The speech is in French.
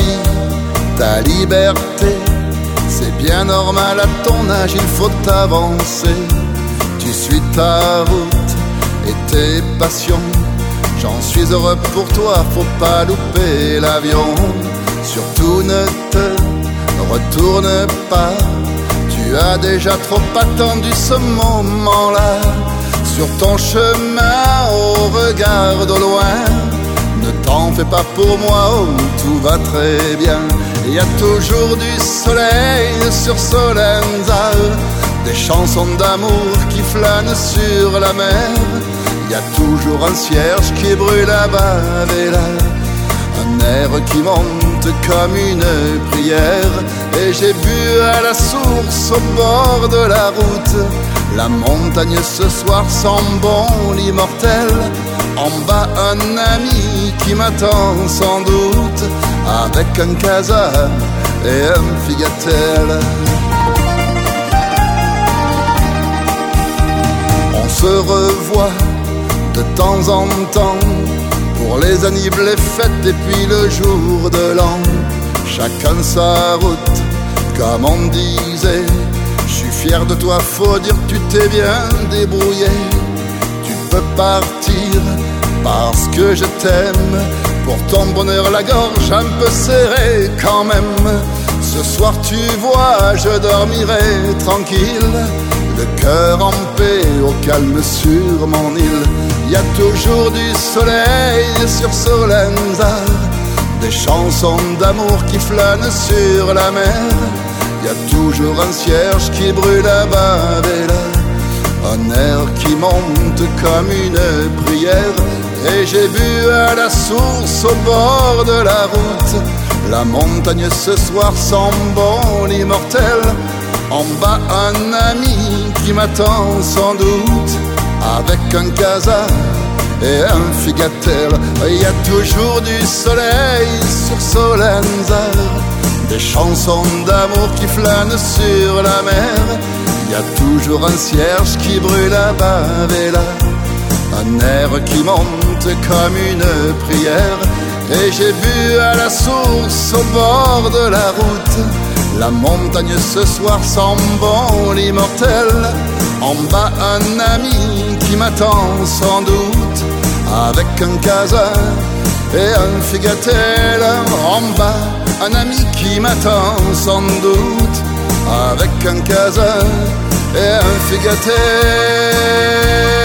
vie, ta liberté. C'est bien normal, à ton âge il faut avancer. Tu suis ta route et tes passions. J'en suis heureux pour toi, faut pas louper l'avion. Surtout ne te retourne pas, tu as déjà trop attendu ce moment-là. Sur ton chemin, au regard de loin, ne t'en fais pas pour moi, oh, tout va très bien. Il y a toujours du soleil sur Solenza, des chansons d'amour qui flânent sur la mer. Il y a toujours un cierge qui brûle à Bavela, un air qui monte comme une prière. Et j'ai bu à la source au bord de la route. La montagne ce soir sent bon l'immortel. En bas un ami qui m'attend sans doute, avec un casa et un figatel. On se revoit de temps en temps pour les annives, les fêtes et puis le jour de l'an. Chacun sa route, comme on disait. Je suis fier de toi, faut dire que tu t'es bien débrouillé. Tu peux partir parce que je t'aime. Pour ton bonheur la gorge un peu serrée quand même. Ce soir tu vois, je dormirai tranquille, le cœur en paix, au calme sur mon île. Il y a toujours du soleil sur Solenza, des chansons d'amour qui flânent sur la mer. Il y a toujours un cierge qui brûle à Bavela, un air qui monte comme une prière. Et j'ai bu à la source au bord de la route. La montagne ce soir sent bon l'immortel. En bas un ami qui m'attend sans doute, avec un casa et un figatel. Il y a toujours du soleil sur Solenza, des chansons d'amour qui flânent sur la mer. Il y a toujours un cierge qui brûle à Bavela, un air qui monte comme une prière. Et j'ai bu à la source au bord de la route. La montagne ce soir sent bon l'immortel. En bas un ami qui m'attend sans doute, avec un casa et un figatel. En bas un ami qui m'attend sans doute, avec un casa et un figatel.